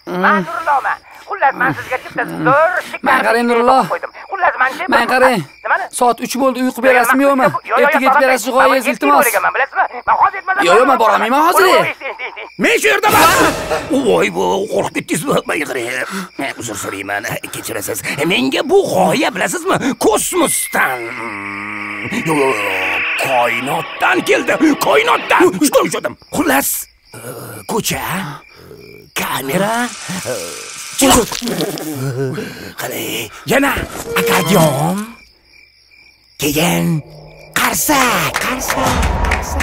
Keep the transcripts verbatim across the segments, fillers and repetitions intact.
Men Nurullohman. Xullas, men sizga bitta zo'r Men qarang Nurulloh. Xullas, menchi. Men qarang. Soat uch bo'ldi, uyqu berasizmi yo'qmi? Ertaga yetib berasiz g'oyangiz iltimos. Bilasizmi? Men hozir aytmasam. Yo'q, men boramayman hozir. Men shu yerdaman. Voy, bu qo'rqib ketdingizmi? Men qarang. Men uzr so'rayman, kechirasiz. Menga bu g'oya bilasizmi? Kosmosdan. Yo'q, koinotdan keldi. Koinotdan. Shunday ushladim. Xullas, ko'cha, kamera, qarang, yana akordeon, keyin qarsak, qarsak, qarsak.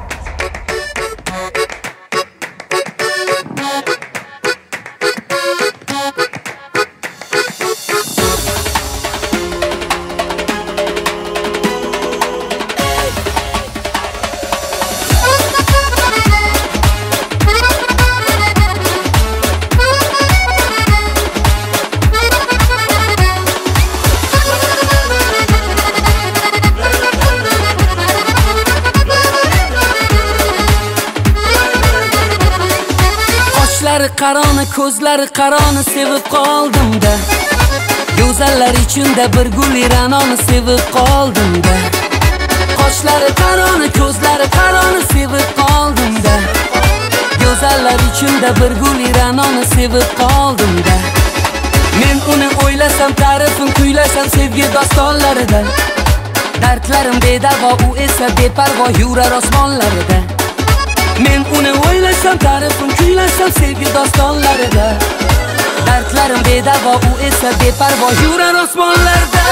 Qaroni ko'zlari qaroni sevib qoldim-da. Go'zallar ichida bir gul iranoni sevib qoldim-da. Qoshlari qaroni ko'zlari qaroni sevib qoldim-da. Go'zallar ichida bir gul iranoni sevib qoldim-da. Men uni o'ylasam, ta'rifin kuylasam sevgi dostonlarida. Dardlarim bedavo, u esa beparvo yurar osmonlarida. Men uni o'ylasam, ta'rifin kuylasam sevgi dostonlarida. Dardlarim bedavo, u esa beparvo yurar osmonlarda.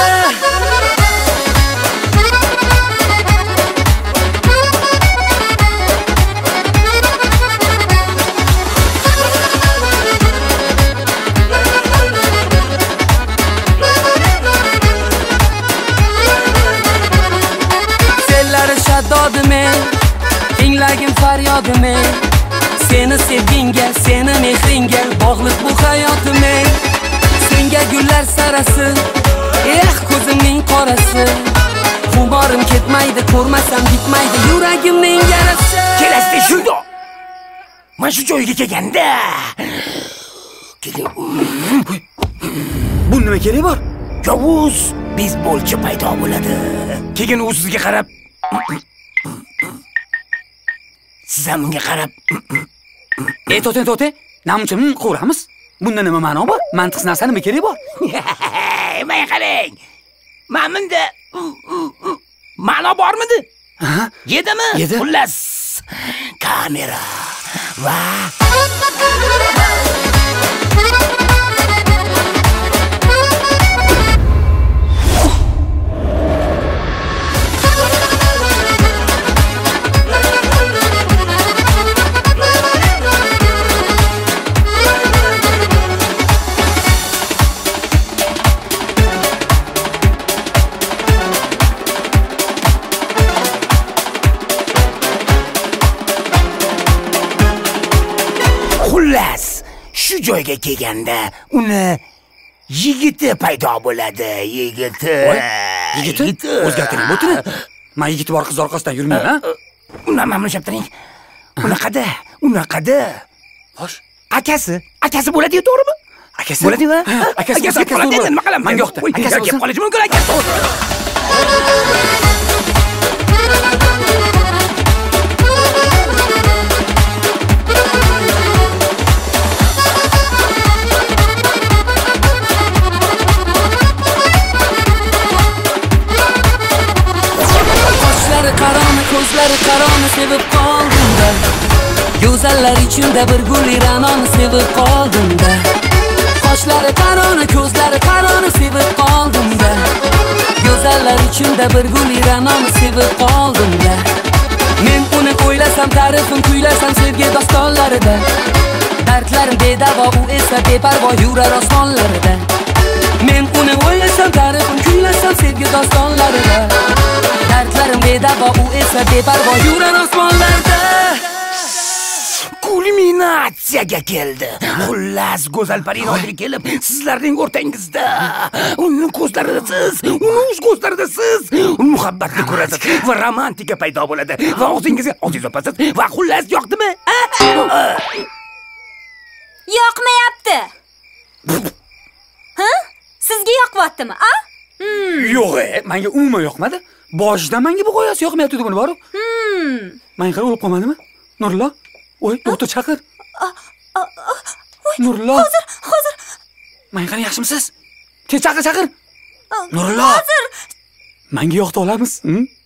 Sellari shaddodime, tinglagin faryodime. Seni sevginga, seni mehringa bog'liq bu hayotim. Senga gullar sarasi, eh ko'zimning qorasi. Xumorim ketmaydi, ko'rmasam bitmaydi yuragimning yarasi. Kelasizda shunday. Men shu joyga kelganda Bu nima kerak bor? Yovuz bezbolchi paydo bo'ladi. Keyin u sizga qarab, siz ham unga qarab, ey to'te to'te, namuncha ko'ramiz. Bunda nima ma'no bor? Mantiq narsa nima kerak bor? Men qarang. Ma'munda ma'no bormidi? Ha? Yedimi? Xullas, kamera va xullas, shu joyga kelganda uni yigiti paydo bo'ladi, yigiti. Yigiti? O'zgartiring o'tiring. Men yigiti bor qiz orqasidan yurmayman, ha? Uni mamlashab turing. Unaqada, unaqada. Xo'sh, akasi, akasi bo'ladi-yu, to'g'rimi? Akasi bo'ladi-yu, ha? Akasi, akasi bo'ladi. Nima qilaman? Menga yoqdi. Akasi kelib qolishi mumkin, akasi. Ko'zlari qaroni sevib qoldim-da. Go'zallar ichida bir gul iranoni sevib qoldim-da. Qoshlari qaroni, ko'zlari qaroni sevib qoldim-da. Go'zallar ichida bir gul iranoni sevib qoldim-da. Men uni o'ylasam, ta'rifin kuylasam sevgi dostonlarida. Dardlarim bedavo, u esa beparvo yurar osmonlarida. Men uni o'ylasam, ta'rifin kuylasam sevgi dostonlarida. Dardlarim bedavo, u esa beparvo yurar osmonlarda. Kulminatsiyaga keldi. Xullas, go'zal Parinodri kelib, sizlarning o'rtangizda. Uning ko'zlarida siz, uning ko'zlarida siz muhabbatni ko'rasiz va romantika paydo bo'ladi. Va og'zingizga oziz opasiz va xullas yoqdimi? Yoqmayapti. Ha? Sizga yoqyaptimi, a? Yo'q, e, menga umuman yoqmadi. Boshidan menga bu g'oyasi yoqmayapti deb buni boru. Hmm. Men qara o'lib qolmadimi? Nurullo? Voy, doktor chaqir. Nurullo. Hozir, hozir. Men qara yaxshimisiz? Tez chaqir, chaqir. Nurullo. Hozir. Menga yoqdi olamiz.